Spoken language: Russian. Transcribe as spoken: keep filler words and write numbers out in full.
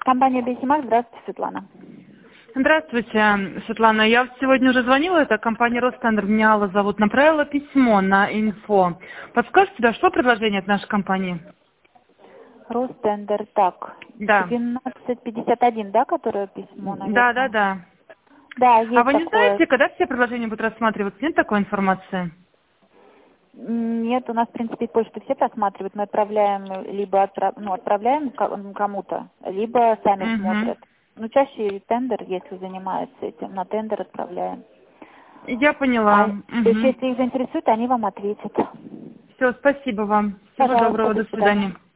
Компания Бенсимак. Здравствуйте, Светлана. Здравствуйте, Светлана. Я сегодня уже звонила, это компания Ростендер, меня Алла зовут, направила письмо на инфо. Подскажите, да, что предложение от нашей компании? Ростендер, так, Да. двенадцать пятьдесят один, да, которое письмо, Да, да, наверное? да. Да, А есть вы не такое. знаете, когда все предложения будут рассматриваться? Нет такой информации? Нет, у нас, в принципе, почту все просматривают. Мы отправляем, либо отправ... ну, отправляем ко- кому-то, либо сами Угу. смотрят. Ну, чаще тендер, если занимается этим, на тендер отправляем. Я поняла. А, то есть, Угу. если их заинтересует, они вам ответят. Все, спасибо вам. Всего Пожалуйста, доброго, до до свидания. свидания.